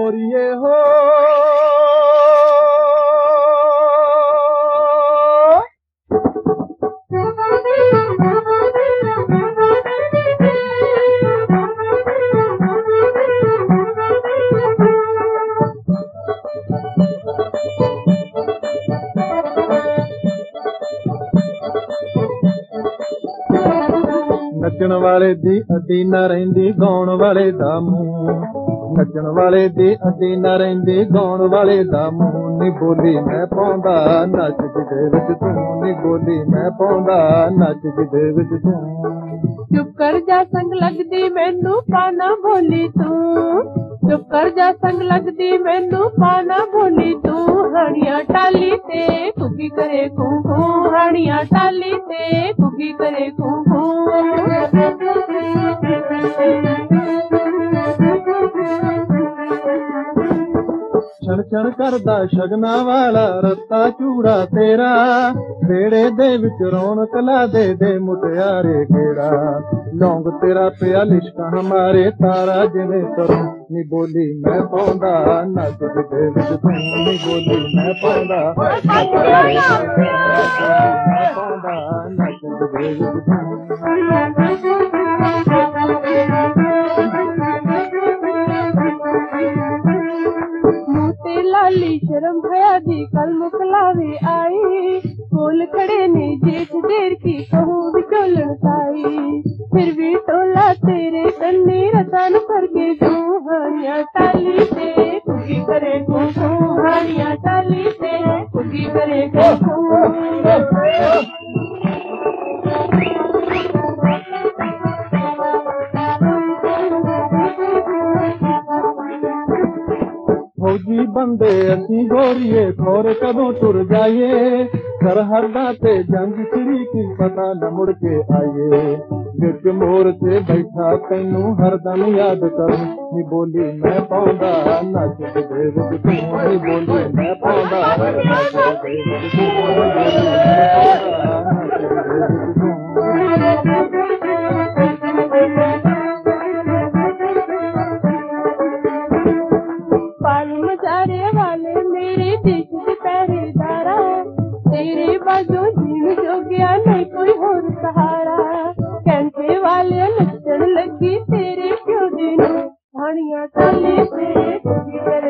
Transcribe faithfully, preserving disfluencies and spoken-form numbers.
गोरिए हो नचण वाले दी अड्डी न रहिंदी गाउण वाले दा मूंह नचण वाले दी अड्डी न रहिंदी गाउण वाले दा मूंह नी बोली मैं पाउंदा नच दे विच तूं नी बोली मैं पाउंदा नच दे विच तूं चुप कर जा संग लगदी मैनू पाना बोली तू चुप कर जा संग लगदी मैनू पाना बोली तू हानिया टाली ते कुकी करे कू कू हानिया टाली ते कुकी करे कू कू छण छण करदा शगना वाला रत्ता चूड़ा तेरा बेड़े दे विच रौनक ला दे दे मुटियारे केड़ा लौंग तेरा पिया लिशका हमारे तारा जिने करूं नी बोली मैं पाउंदा नच दे विच तूं नी बोली मैं पाउंदा मैं पाउंदा नच दे विच तूं लाली शर्म भया दी कल मुकलावे आई कोल खड़े ने जेठ देर की कहूँ विचोलन साई फिर भी टोला तेरे कन्ने रतन करके जो हानिया टाली से कुकी करे को हानिया टाली से कुकी करे को फौजी बंदे असी गोरिए खोर कदों टुर जाइए सरहदा ते जंग छिड़ी की पता न मुड़ के आइए विच मोर से बैठा तैनू हरदम याद करूं नी बोली मैं पाउंदा नच दे विच तूं नी बोली मैं पाउंदा नच दे विच तूं मजारे वाले मेरे देश के पहरेदारा तेरे बाजू जीन जो गया नहीं कोई और सहारा कैंटे वाले नचन लगी तेरे क्यों दिन हानिया टाले से